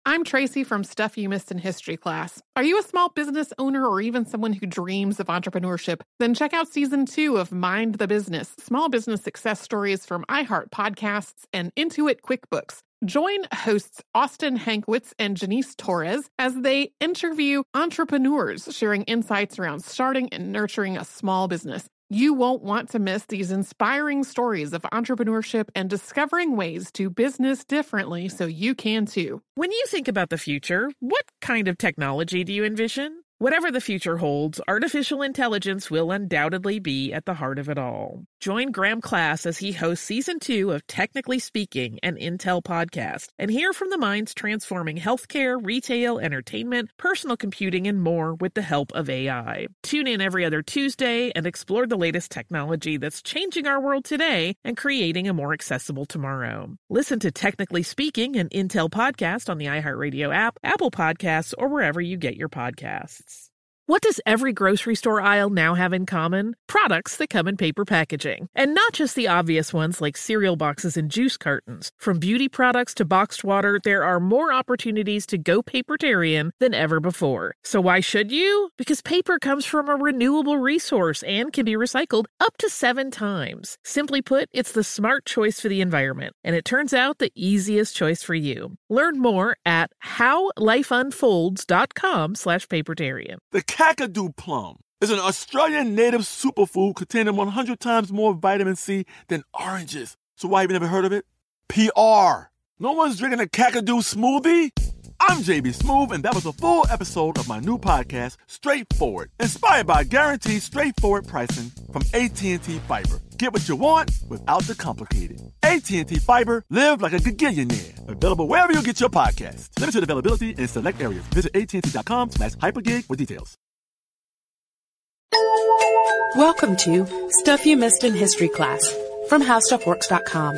I'm Tracy from Stuff You Missed in History class. Are you a small business owner or even someone who dreams of entrepreneurship? Then check out Season 2 of Mind the Business, small business success stories from iHeart Podcasts and Intuit QuickBooks. Join hosts Austin Hankwitz and Janice Torres as they interview entrepreneurs sharing insights around starting and nurturing a small business. You won't want to miss these inspiring stories of entrepreneurship and discovering ways to business differently so you can too. When you think about the future, what kind of technology do you envision? Whatever the future holds, artificial intelligence will undoubtedly be at the heart of it all. Join Graham Class as he hosts Season 2 of Technically Speaking, an Intel podcast, and hear from the minds transforming healthcare, retail, entertainment, personal computing, and more with the help of AI. Tune in every other Tuesday and explore the latest technology that's changing our world today and creating a more accessible tomorrow. Listen to Technically Speaking, an Intel podcast on the iHeartRadio app, Apple Podcasts, or wherever you get your podcasts. What does every grocery store aisle now have in common? Products that come in paper packaging. And not just the obvious ones like cereal boxes and juice cartons. From beauty products to boxed water, there are more opportunities to go papertarian than ever before. So why should you? Because paper comes from a renewable resource and can be recycled up to 7 times. Simply put, it's the smart choice for the environment. And it turns out the easiest choice for you. Learn more at howlifeunfolds.com/papertarian. The Kakadu plum is an Australian native superfood containing 100 times more vitamin C than oranges. So why have you never heard of it? PR. No one's drinking a Kakadu smoothie? I'm JB Smoove, and that was a full episode of my new podcast, Straightforward, inspired by guaranteed straightforward pricing from AT&T Fiber. Get what you want without the complicated. AT&T Fiber, live like a gigillionaire. Available wherever you get your podcasts. Limited availability in select areas. Visit AT&T.com/hypergig for details. Welcome to Stuff You Missed in History class from HowStuffWorks.com.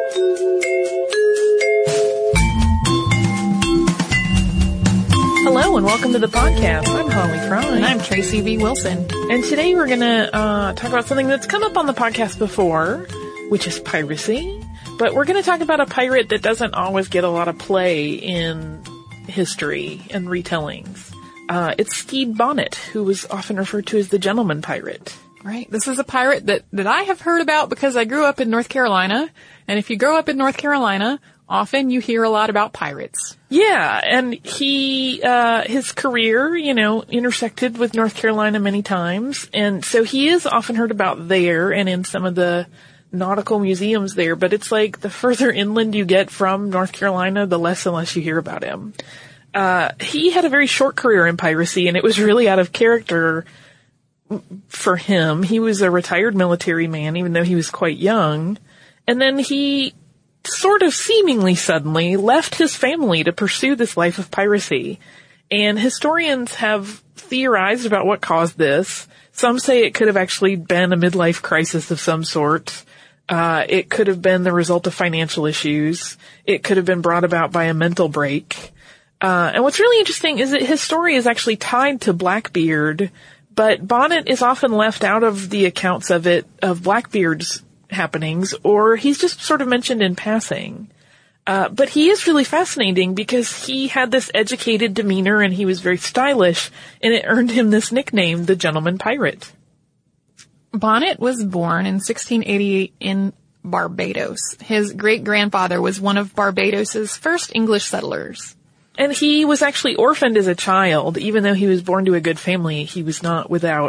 Hello and welcome to the podcast. I'm Holly Fry. And I'm Tracy V. Wilson. And today we're going to talk about something that's come up on the podcast before, which is piracy. But we're going to talk about a pirate that doesn't always get a lot of play in history and retellings. It's Stede Bonnet, who was often referred to as the gentleman pirate. Right. This is a pirate that I have heard about because I grew up in North Carolina. And if you grow up in North Carolina, often you hear a lot about pirates. Yeah, and he, his career, intersected with North Carolina many times. And so he is often heard about there and in some of the nautical museums there. But it's like the further inland you get from North Carolina, the less and less you hear about him. He had a very short career in piracy, and it was really out of character for him. He was a retired military man, even though he was quite young. And then he sort of seemingly suddenly left his family to pursue this life of piracy. And historians have theorized about what caused this. Some say it could have actually been a midlife crisis of some sort. It could have been the result of financial issues. It could have been brought about by a mental break. And what's really interesting is that his story is actually tied to Blackbeard, but Bonnet is often left out of the accounts of Blackbeard's happenings, or he's just sort of mentioned in passing. But he is really fascinating because he had this educated demeanor and he was very stylish, and it earned him this nickname, the Gentleman Pirate. Bonnet was born in 1688 in Barbados. His great-grandfather was one of Barbados's first English settlers. And he was actually orphaned as a child. Even though he was born to a good family, he was not without,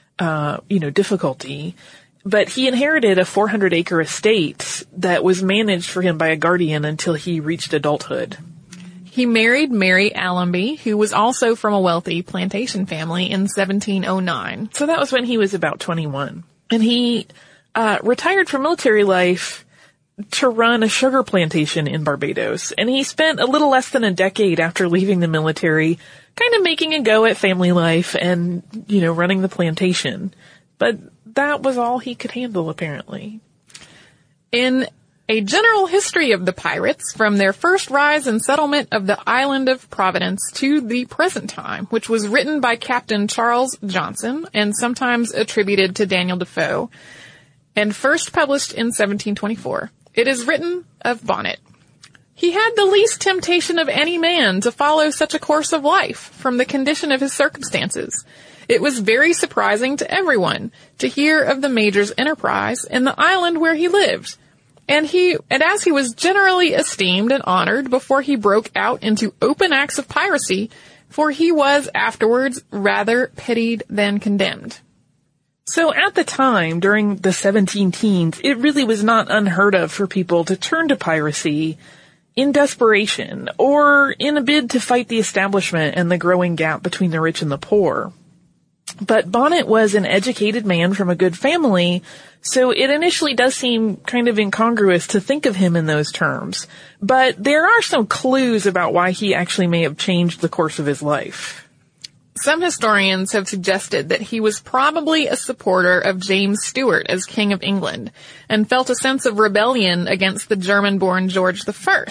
difficulty. But he inherited a 400-acre estate that was managed for him by a guardian until he reached adulthood. He married Mary Allenby, who was also from a wealthy plantation family, in 1709. So that was when he was about 21. And he retired from military life to run a sugar plantation in Barbados. And he spent a little less than a decade after leaving the military kind of making a go at family life and, running the plantation. But that was all he could handle, apparently. In A General History of the Pirates, from their first rise and settlement of the island of Providence to the present time, which was written by Captain Charles Johnson and sometimes attributed to Daniel Defoe, and first published in 1724. It is written of Bonnet. He had the least temptation of any man to follow such a course of life from the condition of his circumstances. It was very surprising to everyone to hear of the Major's enterprise in the island where he lived. And as he was generally esteemed and honored before he broke out into open acts of piracy, for he was afterwards rather pitied than condemned. So at the time, during the 17 teens, it really was not unheard of for people to turn to piracy in desperation or in a bid to fight the establishment and the growing gap between the rich and the poor. But Bonnet was an educated man from a good family, so it initially does seem kind of incongruous to think of him in those terms. But there are some clues about why he actually may have changed the course of his life. Some historians have suggested that he was probably a supporter of James Stuart as King of England and felt a sense of rebellion against the German-born George I.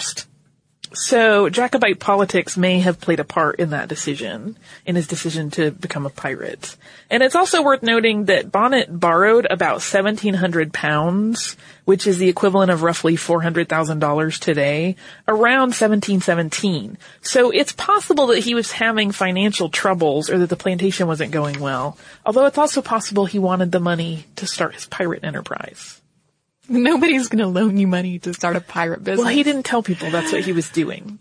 So Jacobite politics may have played a part in that decision, in his decision to become a pirate. And it's also worth noting that Bonnet borrowed about 1,700 pounds, which is the equivalent of roughly $400,000 today, around 1717. So it's possible that he was having financial troubles or that the plantation wasn't going well. Although it's also possible he wanted the money to start his pirate enterprise. Nobody's going to loan you money to start a pirate business. Well, he didn't tell people that's what he was doing.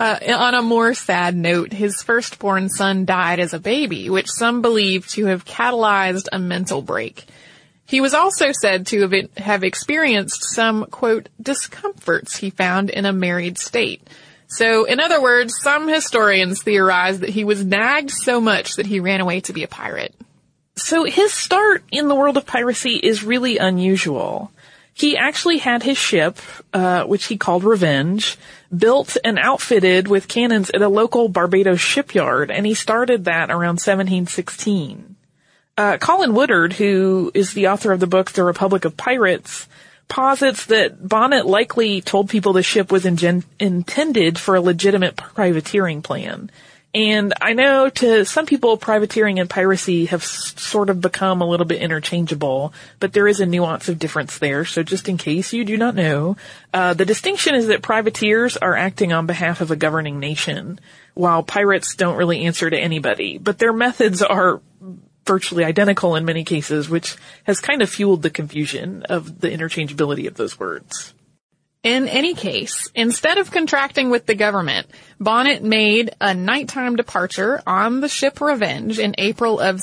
On a more sad note, his firstborn son died as a baby, which some believe to have catalyzed a mental break. He was also said to have experienced some, quote, discomforts he found in a married state. So, in other words, some historians theorize that he was nagged so much that he ran away to be a pirate. So his start in the world of piracy is really unusual. He actually had his ship, which he called Revenge, built and outfitted with cannons at a local Barbados shipyard, and he started that around 1716. Colin Woodard, who is the author of the book The Republic of Pirates, posits that Bonnet likely told people the ship was intended for a legitimate privateering plan. And I know to some people, privateering and piracy have sort of become a little bit interchangeable, but there is a nuance of difference there. So just in case you do not know, the distinction is that privateers are acting on behalf of a governing nation, while pirates don't really answer to anybody. But their methods are virtually identical in many cases, which has kind of fueled the confusion of the interchangeability of those words. In any case, instead of contracting with the government, Bonnet made a nighttime departure on the ship Revenge in April of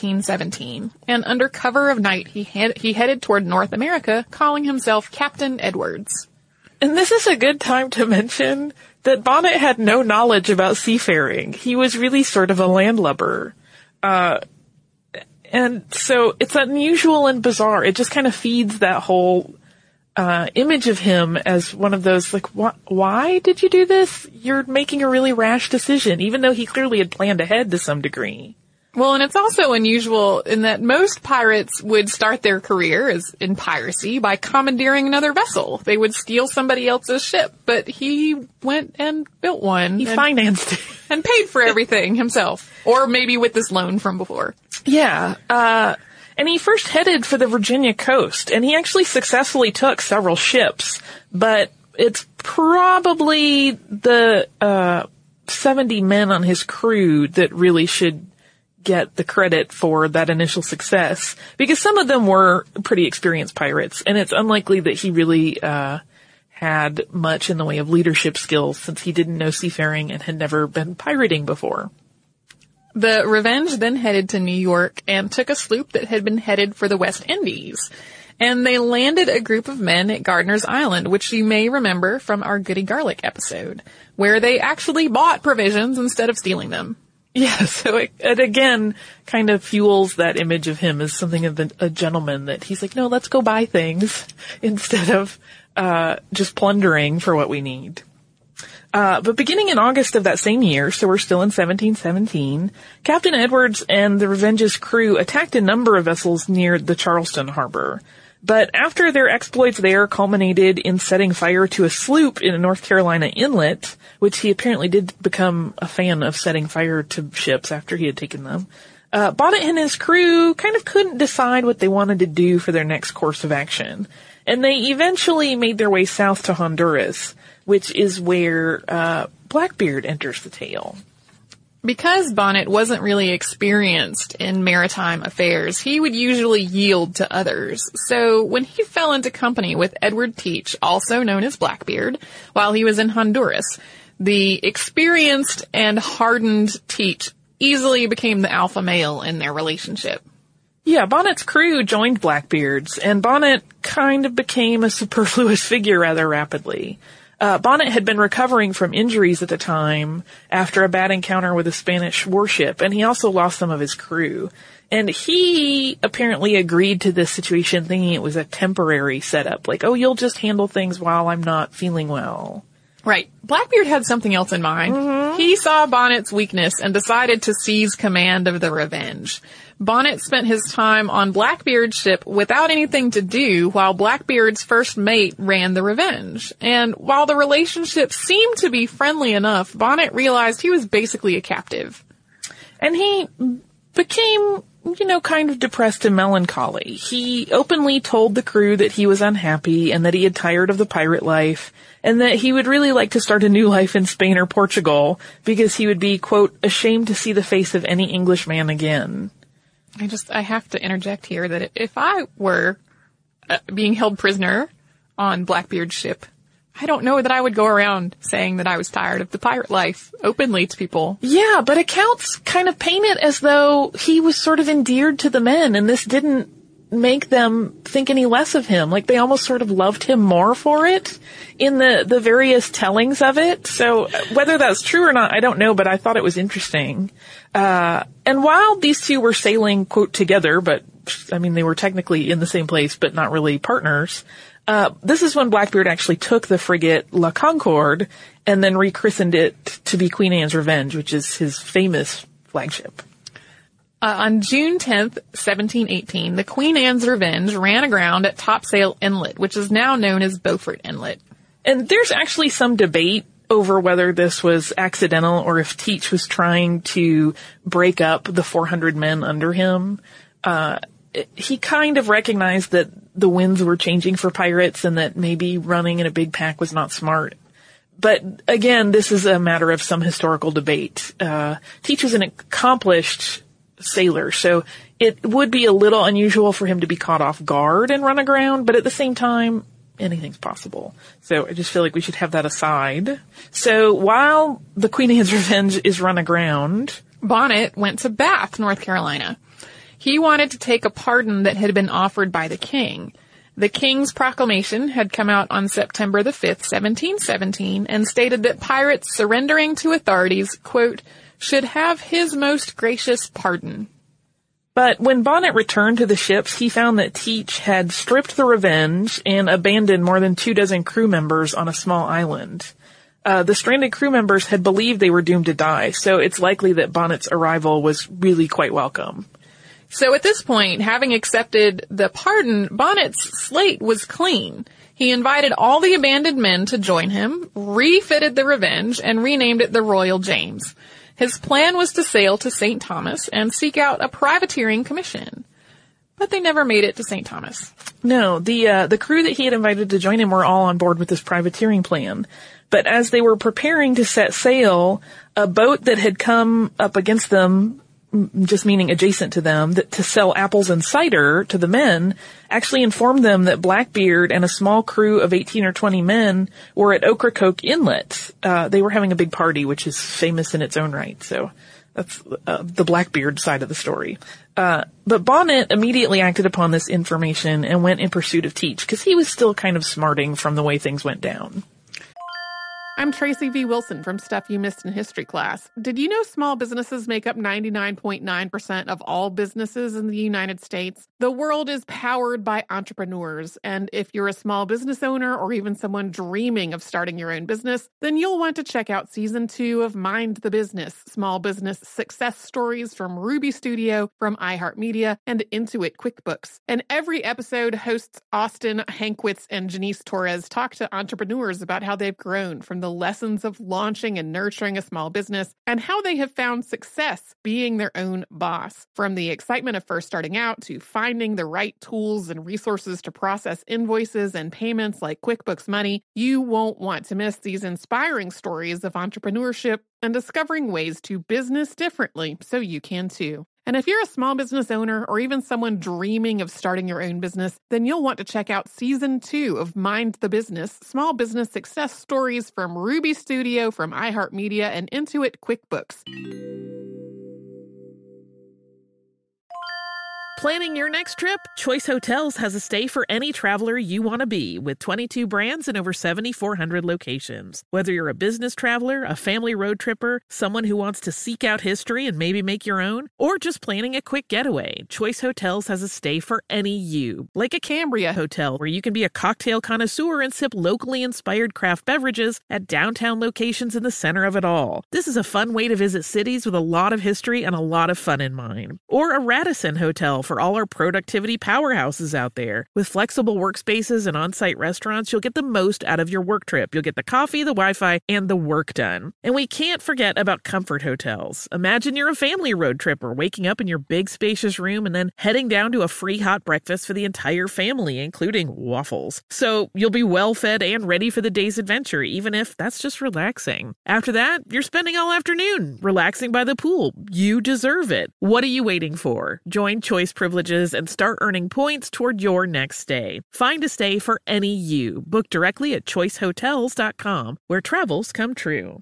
1717, and under cover of night he headed toward North America, calling himself Captain Edwards. And this is a good time to mention that Bonnet had no knowledge about seafaring. He was really sort of a landlubber. And so it's unusual and bizarre. It just kind of feeds that whole image of him as one of those, like, why did you do this? You're making a really rash decision, even though he clearly had planned ahead to some degree. Well, and it's also unusual in that most pirates would start their career in piracy by commandeering another vessel. They would steal somebody else's ship, but he went and built one. He financed it. And paid for everything himself. Or maybe with this loan from before. Yeah, and he first headed for the Virginia coast, and he actually successfully took several ships, but it's probably the 70 men on his crew that really should get the credit for that initial success, because some of them were pretty experienced pirates, and it's unlikely that he really had much in the way of leadership skills since he didn't know seafaring and had never been pirating before. The Revenge then headed to New York and took a sloop that had been headed for the West Indies. And they landed a group of men at Gardiner's Island, which you may remember from our Goody Garlic episode, where they actually bought provisions instead of stealing them. Yeah, so it again kind of fuels that image of him as something of a gentleman, that he's like, no, let's go buy things instead of just plundering for what we need. But beginning in August of that same year, so we're still in 1717, Captain Edwards and the Revenge's crew attacked a number of vessels near the Charleston harbor. But after their exploits there culminated in setting fire to a sloop in a North Carolina inlet, which he apparently did become a fan of setting fire to ships after he had taken them, Bonnet and his crew kind of couldn't decide what they wanted to do for their next course of action. And they eventually made their way south to Honduras. which is where Blackbeard enters the tale. Because Bonnet wasn't really experienced in maritime affairs, he would usually yield to others. So when he fell into company with Edward Teach, also known as Blackbeard, while he was in Honduras, the experienced and hardened Teach easily became the alpha male in their relationship. Yeah, Bonnet's crew joined Blackbeard's, and Bonnet kind of became a superfluous figure rather rapidly. Bonnet had been recovering from injuries at the time after a bad encounter with a Spanish warship, and he also lost some of his crew. And he apparently agreed to this situation thinking it was a temporary setup, like, oh, you'll just handle things while I'm not feeling well. Right. Blackbeard had something else in mind. Mm-hmm. He saw Bonnet's weakness and decided to seize command of the Revenge. Bonnet spent his time on Blackbeard's ship without anything to do while Blackbeard's first mate ran the Revenge. And while the relationship seemed to be friendly enough, Bonnet realized he was basically a captive. And he became, kind of depressed and melancholy. He openly told the crew that he was unhappy and that he had tired of the pirate life and that he would really like to start a new life in Spain or Portugal because he would be, quote, ashamed to see the face of any Englishman again. I have to interject here that if I were being held prisoner on Blackbeard's ship, I don't know that I would go around saying that I was tired of the pirate life openly to people. Yeah, but accounts kind of paint it as though he was sort of endeared to the men, and this didn't make them think any less of him. Like, they almost sort of loved him more for it in the various tellings of it. So whether that's true or not, I don't know, but I thought it was interesting. And while these two were sailing, quote, together, but, they were technically in the same place, but not really partners, this is when Blackbeard actually took the frigate La Concorde and then rechristened it to be Queen Anne's Revenge, which is his famous flagship. On June 10th, 1718, the Queen Anne's Revenge ran aground at Topsail Inlet, which is now known as Beaufort Inlet. And there's actually some debate over whether this was accidental or if Teach was trying to break up the 400 men under him. He kind of recognized that the winds were changing for pirates and that maybe running in a big pack was not smart. But again, this is a matter of some historical debate. Teach was an accomplished sailor, so it would be a little unusual for him to be caught off guard and run aground, but at the same time, anything's possible. So I just feel like we should have that aside. So while the Queen Anne's Revenge is run aground, Bonnet went to Bath, North Carolina. He wanted to take a pardon that had been offered by the king. The king's proclamation had come out on September the 5th, 1717, and stated that pirates surrendering to authorities, quote, should have his most gracious pardon. But when Bonnet returned to the ships, he found that Teach had stripped the Revenge and abandoned more than 24 crew members on a small island. The stranded crew members had believed they were doomed to die, so it's likely that Bonnet's arrival was really quite welcome. So at this point, having accepted the pardon, Bonnet's slate was clean. He invited all the abandoned men to join him, refitted the Revenge, and renamed it the Royal James. His plan was to sail to St. Thomas and seek out a privateering commission. But they never made it to St. Thomas. No, the crew that he had invited to join him were all on board with this privateering plan. But as they were preparing to set sail, a boat that had come up against them, just meaning adjacent to them, to sell apples and cider to the men, actually informed them that Blackbeard and a small crew of 18 or 20 men were at Ocracoke Inlet. They were having a big party, which is famous in its own right. So that's the Blackbeard side of the story. But Bonnet immediately acted upon this information and went in pursuit of Teach, because he was still kind of smarting from the way things went down. I'm Tracy V. Wilson from Stuff You Missed in History Class. Did you know small businesses make up 99.9% of all businesses in the United States? The world is powered by entrepreneurs, and if you're a small business owner or even someone dreaming of starting your own business, then you'll want to check out Season 2 of Mind the Business, Small Business Success Stories from Ruby Studio, from iHeartMedia, and Intuit QuickBooks. And every episode, hosts Austin Hankwitz and Janice Torres talk to entrepreneurs about how they've grown from the lessons of launching and nurturing a small business and how they have found success being their own boss. From the excitement of first starting out to finding the right tools and resources to process invoices and payments like QuickBooks Money, you won't want to miss these inspiring stories of entrepreneurship and discovering ways to business differently so you can too. And if you're a small business owner or even someone dreaming of starting your own business, then you'll want to check out Season 2 of Mind the Business, Small Business Success Stories from Ruby Studio, from iHeartMedia, and Intuit QuickBooks. Planning your next trip? Choice Hotels has a stay for any traveler you want to be, with 22 brands and over 7,400 locations. Whether you're a business traveler, a family road tripper, someone who wants to seek out history and maybe make your own, or just planning a quick getaway, Choice Hotels has a stay for any you. Like a Cambria Hotel, where you can be a cocktail connoisseur and sip locally inspired craft beverages at downtown locations in the center of it all. This is a fun way to visit cities with a lot of history and a lot of fun in mind. Or a Radisson Hotel for all our productivity powerhouses out there. With flexible workspaces and on-site restaurants, you'll get the most out of your work trip. You'll get the coffee, the Wi-Fi, and the work done. And we can't forget about Comfort Hotels. Imagine you're a family road tripper, waking up in your big spacious room and then heading down to a free hot breakfast for the entire family, including waffles. So you'll be well fed and ready for the day's adventure, even if that's just relaxing. After that, you're spending all afternoon relaxing by the pool. You deserve it. What are you waiting for? Join Choice Privileges and start earning points toward your next stay. Find a stay for any you. Book directly at choicehotels.com, where travels come true.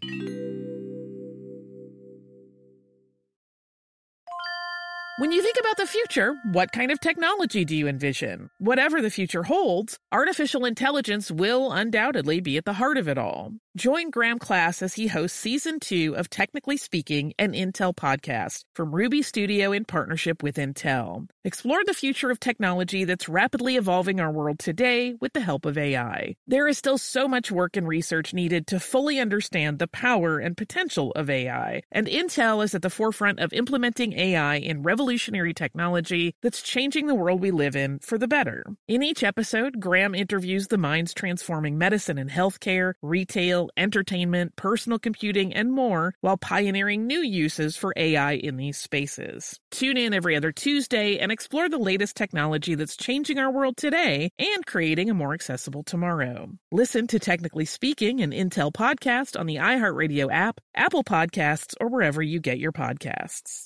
When you think about the future, what kind of technology do you envision? Whatever the future holds, artificial intelligence will undoubtedly be at the heart of it all. Join Graham Class as he hosts Season 2 of Technically Speaking, an Intel podcast from Ruby Studio in partnership with Intel. Explore the future of technology that's rapidly evolving our world today with the help of AI. There is still so much work and research needed to fully understand the power and potential of AI, and Intel is at the forefront of implementing AI in revolutionary technology that's changing the world we live in for the better. In each episode, Graham interviews the minds transforming medicine and healthcare, retail, entertainment, personal computing, and more, while pioneering new uses for AI in these spaces. Tune in every other Tuesday and explore the latest technology that's changing our world today and creating a more accessible tomorrow. Listen to Technically Speaking, an Intel podcast on the iHeartRadio app, Apple Podcasts, or wherever you get your podcasts.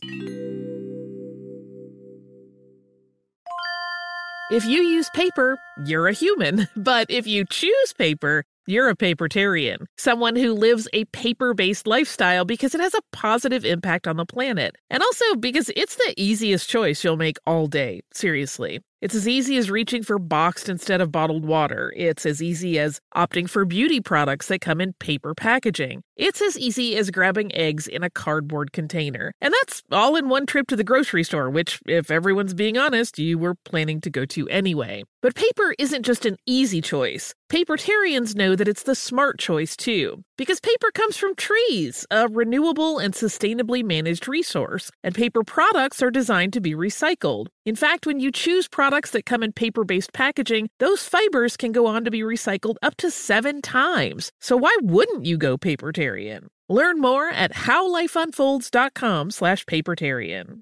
If you use paper, you're a human. But if you choose paper, you're a papertarian, someone who lives a paper-based lifestyle because it has a positive impact on the planet. And also because it's the easiest choice you'll make all day. Seriously. It's as easy as reaching for boxed instead of bottled water. It's as easy as opting for beauty products that come in paper packaging. It's as easy as grabbing eggs in a cardboard container. And that's all in one trip to the grocery store, which, if everyone's being honest, you were planning to go to anyway. But paper isn't just an easy choice. Papertarians know that it's the smart choice, too. Because paper comes from trees, a renewable and sustainably managed resource. And paper products are designed to be recycled. In fact, when you choose products that come in paper-based packaging, those fibers can go on to be recycled up to 7 times. So why wouldn't you go papertarian? Learn more at howlifeunfolds.com/papertarian.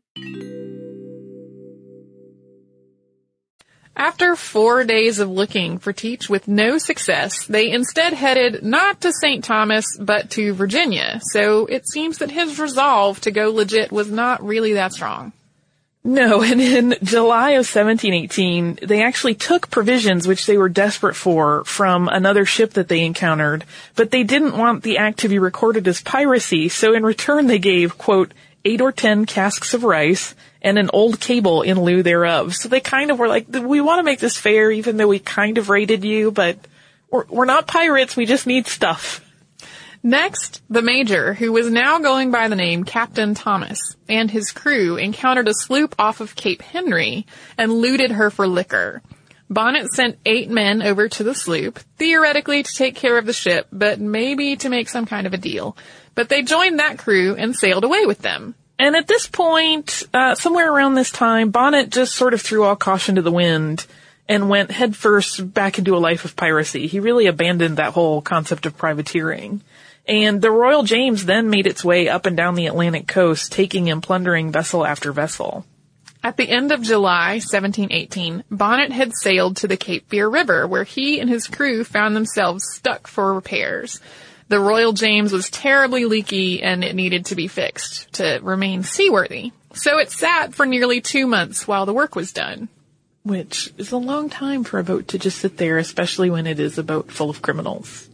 After 4 days of looking for Teach with no success, they instead headed not to St. Thomas, but to Virginia. So it seems that his resolve to go legit was not really that strong. No, and in July of 1718, they actually took provisions which they were desperate for from another ship that they encountered, but they didn't want the act to be recorded as piracy, so in return they gave, quote, 8 or 10 casks of rice and an old cable in lieu thereof. So they kind of were like, we want to make this fair even though we kind of raided you, but we're not pirates, we just need stuff. Next, the Major, who was now going by the name Captain Thomas, and his crew encountered a sloop off of Cape Henry and looted her for liquor. Bonnet sent 8 men over to the sloop, theoretically to take care of the ship, but maybe to make some kind of a deal. But they joined that crew and sailed away with them. And at this point, somewhere around this time, Bonnet just sort of threw all caution to the wind and went headfirst back into a life of piracy. He really abandoned that whole concept of privateering. And the Royal James then made its way up and down the Atlantic coast, taking and plundering vessel after vessel. At the end of July 1718, Bonnet had sailed to the Cape Fear River, where he and his crew found themselves stuck for repairs. The Royal James was terribly leaky and it needed to be fixed to remain seaworthy. So it sat for nearly 2 months while the work was done. Which is a long time for a boat to just sit there, especially when it is a boat full of criminals.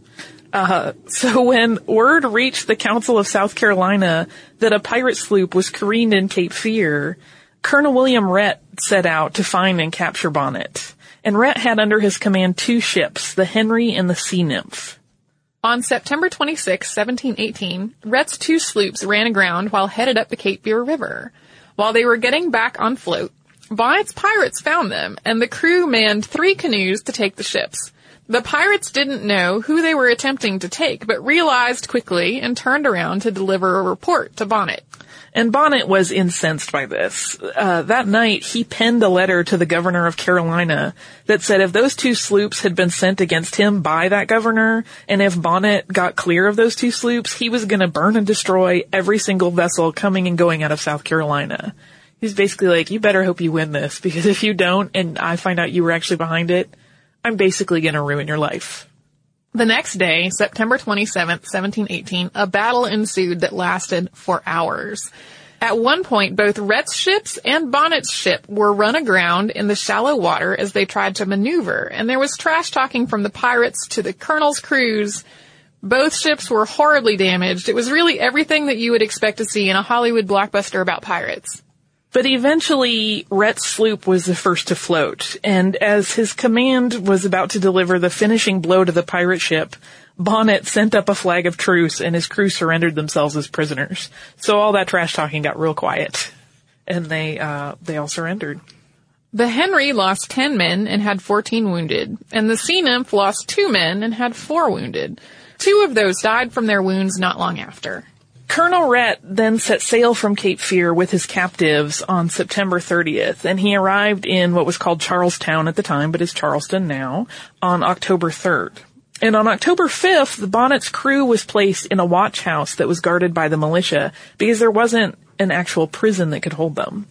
So when word reached the Council of South Carolina that a pirate sloop was careened in Cape Fear, Colonel William Rhett set out to find and capture Bonnet. And Rhett had under his command 2 ships, the Henry and the Sea Nymph. On September 26, 1718, Rhett's 2 sloops ran aground while headed up the Cape Fear River. While they were getting back on float, Bonnet's pirates found them, and the crew manned 3 canoes to take the ships. The pirates didn't know who they were attempting to take, but realized quickly and turned around to deliver a report to Bonnet. And Bonnet was incensed by this. That night, he penned a letter to the governor of Carolina that said if those 2 sloops had been sent against him by that governor, and if Bonnet got clear of those 2 sloops, he was going to burn and destroy every single vessel coming and going out of South Carolina. He's basically like, you better hope you win this, because if you don't, and I find out you were actually behind it, I'm basically going to ruin your life. The next day, September 27th, 1718, a battle ensued that lasted for hours. At one point, both Rhett's ships and Bonnet's ship were run aground in the shallow water as they tried to maneuver, and there was trash talking from the pirates to the colonel's crews. Both ships were horribly damaged. It was really everything that you would expect to see in a Hollywood blockbuster about pirates. But eventually, Rhett's sloop was the first to float, and as his command was about to deliver the finishing blow to the pirate ship, Bonnet sent up a flag of truce and his crew surrendered themselves as prisoners. So all that trash talking got real quiet, and they all surrendered. The Henry lost 10 men and had 14 wounded, and the Sea Nymph lost 2 men and had 4 wounded. 2 of those died from their wounds not long after. Colonel Rhett then set sail from Cape Fear with his captives on September 30th, and he arrived in what was called Charlestown at the time, but is Charleston now, on October 3rd. And on October 5th, the Bonnet's crew was placed in a watch house that was guarded by the militia because there wasn't an actual prison that could hold them.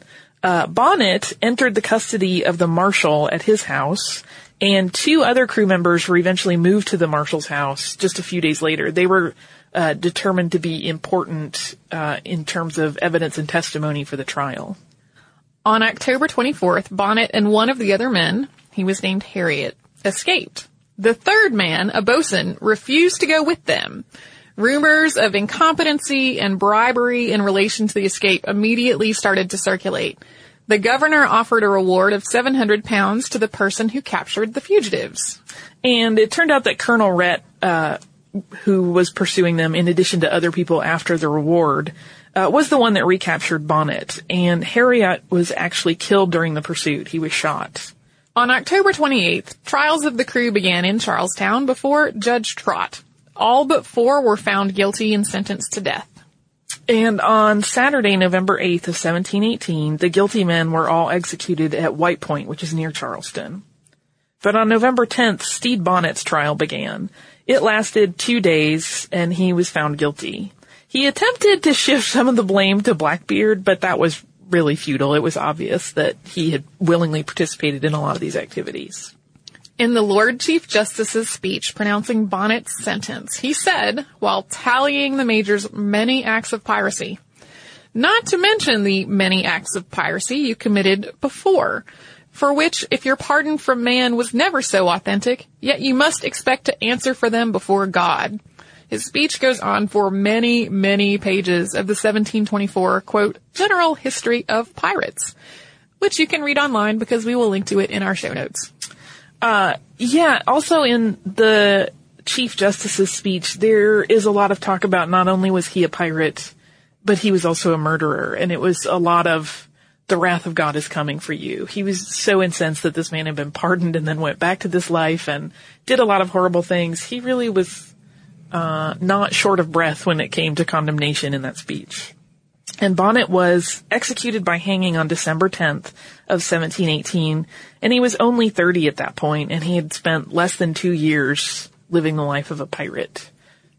Bonnet entered the custody of the marshal at his house, and 2 other crew members were eventually moved to the marshal's house just a few days later. They were determined to be important in terms of evidence and testimony for the trial. On October 24th, Bonnet and one of the other men, he was named Harriet, escaped. The third man, a boatswain, refused to go with them. Rumors of incompetency and bribery in relation to the escape immediately started to circulate. The governor offered a reward of £700 to the person who captured the fugitives. And it turned out that Colonel Rhett, who was pursuing them in addition to other people after the reward, was the one that recaptured Bonnet. And Harriet was actually killed during the pursuit. He was shot. On October 28th, trials of the crew began in Charlestown before Judge Trott. All but 4 were found guilty and sentenced to death. And on Saturday, November 8th of 1718, the guilty men were all executed at White Point, which is near Charleston. But on November 10th, Stede Bonnet's trial began. It lasted 2 days, and he was found guilty. He attempted to shift some of the blame to Blackbeard, but that was really futile. It was obvious that he had willingly participated in a lot of these activities. In the Lord Chief Justice's speech pronouncing Bonnet's sentence, he said, while tallying the Major's many acts of piracy, not to mention the many acts of piracy you committed before, for which, if your pardon from man was never so authentic, yet you must expect to answer for them before God. His speech goes on for many, many pages of the 1724, quote, General History of Pirates, which you can read online because we will link to it in our show notes. Also in the Chief Justice's speech, there is a lot of talk about not only was he a pirate, but he was also a murderer, and it was a lot of the wrath of God is coming for you. He was so incensed that this man had been pardoned and then went back to this life and did a lot of horrible things. He really was not short of breath when it came to condemnation in that speech. And Bonnet was executed by hanging on December 10th of 1718, and he was only 30 at that point, and he had spent less than 2 years living the life of a pirate.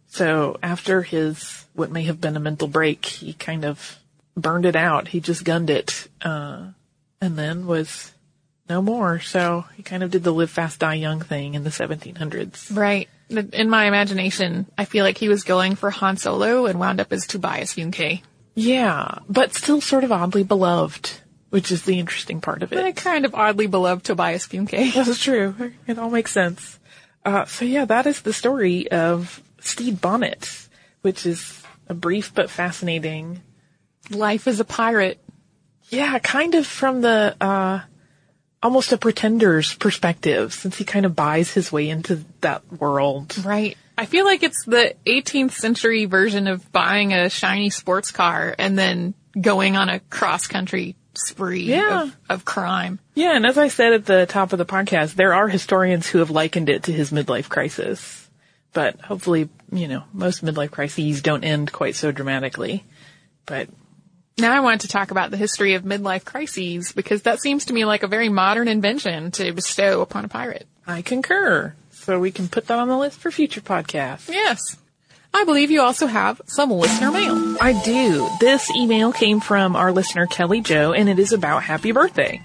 So after his, what may have been a mental break, he kind of burned it out. He just gunned it, and then was no more. So he kind of did the live fast, die young thing in the 1700s. Right. In my imagination, I feel like he was going for Han Solo and wound up as Tobias Funke. Yeah, but still sort of oddly beloved, which is the interesting part of it. I kind of oddly beloved Tobias Funke. That's true. It all makes sense. So yeah, that is the story of Stede Bonnet, which is a brief but fascinating Life as a pirate. Yeah, kind of from the, almost a pretender's perspective, since he kind of buys his way into that world. Right. I feel like it's the 18th century version of buying a shiny sports car and then going on a cross-country spree of crime. Yeah, and as I said at the top of the podcast, there are historians who have likened it to his midlife crisis. But hopefully, most midlife crises don't end quite so dramatically. But now I wanted to talk about the history of midlife crises, because that seems to me like a very modern invention to bestow upon a pirate. I concur. So we can put that on the list for future podcasts. Yes. I believe you also have some listener mail. I do. This email came from our listener Kelly Jo, and it is about Happy Birthday.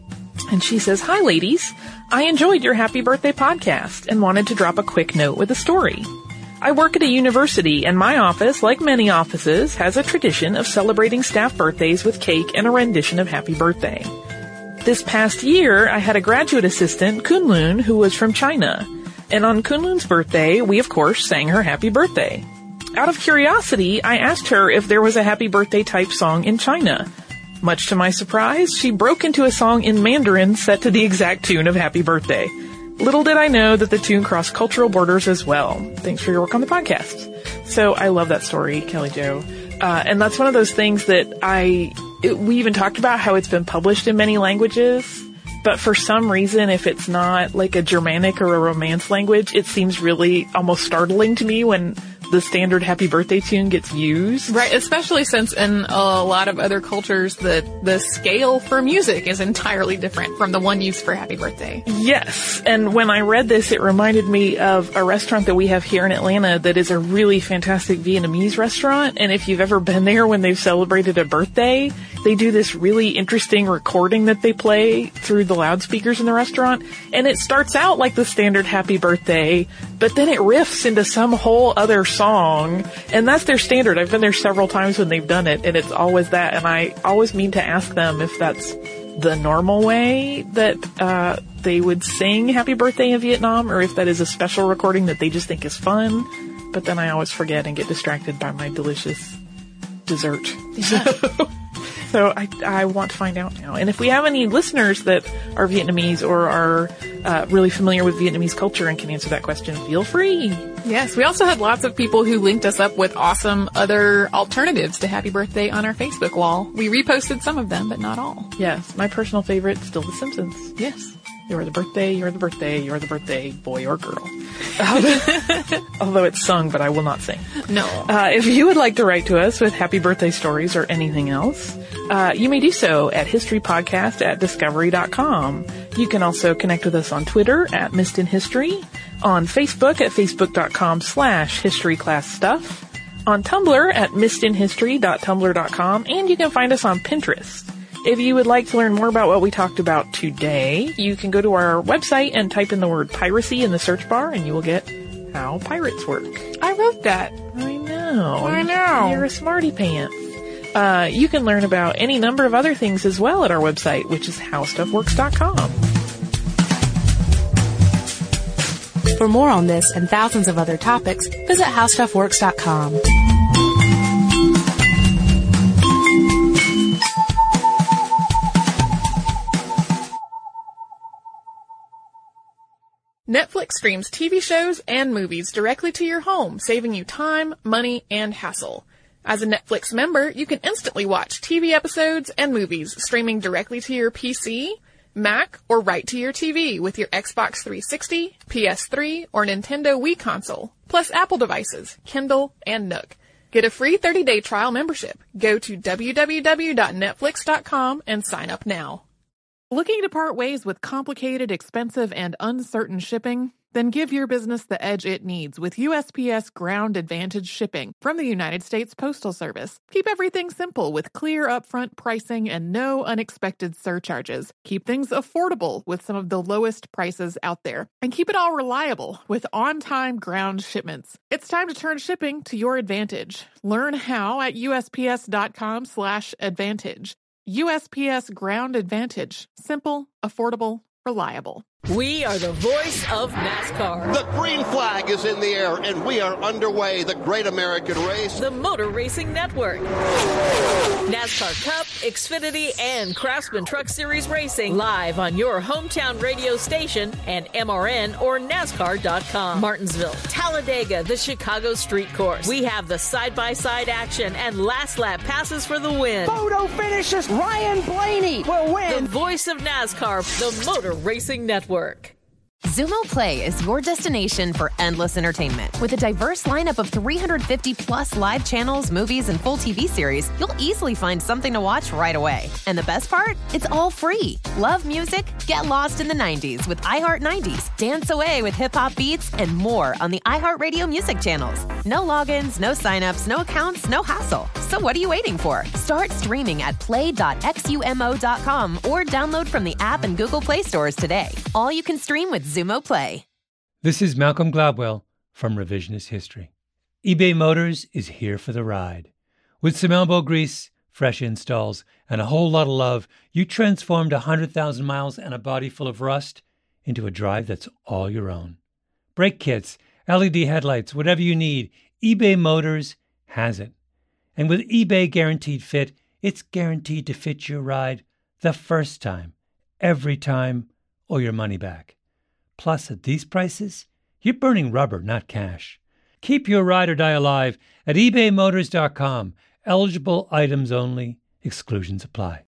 And she says, "Hi ladies, I enjoyed your Happy Birthday podcast and wanted to drop a quick note with a story. I work at a university, and my office, like many offices, has a tradition of celebrating staff birthdays with cake and a rendition of Happy Birthday. This past year, I had a graduate assistant, Kunlun, who was from China. And on Kunlun's birthday, we of course sang her Happy Birthday. Out of curiosity, I asked her if there was a Happy Birthday type song in China. Much to my surprise, she broke into a song in Mandarin set to the exact tune of Happy Birthday. Little did I know that the tune crossed cultural borders as well. Thanks for your work on the podcast." So I love that story, Kelly Jo. And that's one of those things that we even talked about how it's been published in many languages. But for some reason, if it's not like a Germanic or a Romance language, it seems really almost startling to me when the standard Happy Birthday tune gets used. Right, especially since in a lot of other cultures, the scale for music is entirely different from the one used for Happy Birthday. Yes, and when I read this, it reminded me of a restaurant that we have here in Atlanta that is a really fantastic Vietnamese restaurant, and if you've ever been there when they've celebrated a birthday, they do this really interesting recording that they play through the loudspeakers in the restaurant, and it starts out like the standard Happy Birthday, but then it riffs into some whole other song, and that's their standard. I've been there several times when they've done it, and it's always that, and I always mean to ask them if that's the normal way that they would sing Happy Birthday in Vietnam, or if that is a special recording that they just think is fun, but then I always forget and get distracted by my delicious dessert. Yeah. So I want to find out now. And if we have any listeners that are Vietnamese or are really familiar with Vietnamese culture and can answer that question, feel free. Yes, we also had lots of people who linked us up with awesome other alternatives to Happy Birthday on our Facebook wall. We reposted some of them, but not all. Yes, my personal favorite, still The Simpsons. Yes. You're the birthday, you're the birthday, you're the birthday, boy or girl. Although it's sung, but I will not sing. No. If you would like to write to us with happy birthday stories or anything else, you may do so at historypodcast@discovery.com. You can also connect with us on Twitter at Missed in History, on Facebook at facebook.com/historyclassstuff, on Tumblr at missedinhistory.tumblr.com, and you can find us on Pinterest. If you would like to learn more about what we talked about today, you can go to our website and type in the word piracy in the search bar, and you will get how pirates work. I wrote that. I know. I know. You're a smarty pants. You can learn about any number of other things as well at our website, which is howstuffworks.com. For more on this and thousands of other topics, visit howstuffworks.com. Netflix streams TV shows and movies directly to your home, saving you time, money, and hassle. As a Netflix member, you can instantly watch TV episodes and movies streaming directly to your PC, Mac, or right to your TV with your Xbox 360, PS3, or Nintendo Wii console, plus Apple devices, Kindle, and Nook. Get a free 30-day trial membership. Go to www.netflix.com and sign up now. Looking to part ways with complicated, expensive, and uncertain shipping? Then give your business the edge it needs with USPS Ground Advantage shipping from the United States Postal Service. Keep everything simple with clear upfront pricing and no unexpected surcharges. Keep things affordable with some of the lowest prices out there. And keep it all reliable with on-time ground shipments. It's time to turn shipping to your advantage. Learn how at USPS.com/advantage. USPS Ground Advantage. Simple, affordable, reliable. We are the voice of NASCAR. The green flag is in the air, and we are underway. The Great American Race. The Motor Racing Network. NASCAR Cup, Xfinity, and Craftsman Truck Series Racing live on your hometown radio station and MRN or NASCAR.com. Martinsville, Talladega, the Chicago Street Course. We have the side-by-side action and last lap passes for the win. Photo finishes. Ryan Blaney will win. The voice of NASCAR, the Motor Racing Network. Xumo Play is your destination for endless entertainment. With a diverse lineup of 350-plus live channels, movies, and full TV series, you'll easily find something to watch right away. And the best part? It's all free. Love music? Get lost in the 90s with iHeart 90s, dance away with hip-hop beats, and more on the iHeartRadio music channels. No logins, no signups, no accounts, no hassle. So what are you waiting for? Start streaming at play.xumo.com or download from the app and Google Play stores today. All you can stream with Xumo Play. This is Malcolm Gladwell from Revisionist History. eBay Motors is here for the ride. With some elbow grease, fresh installs, and a whole lot of love, you transformed 100,000 miles and a body full of rust into a drive that's all your own. Brake kits, LED headlights, whatever you need, eBay Motors has it. And with eBay Guaranteed Fit, it's guaranteed to fit your ride the first time, every time, or your money back. Plus, at these prices, you're burning rubber, not cash. Keep your ride or die alive at ebaymotors.com. Eligible items only. Exclusions apply.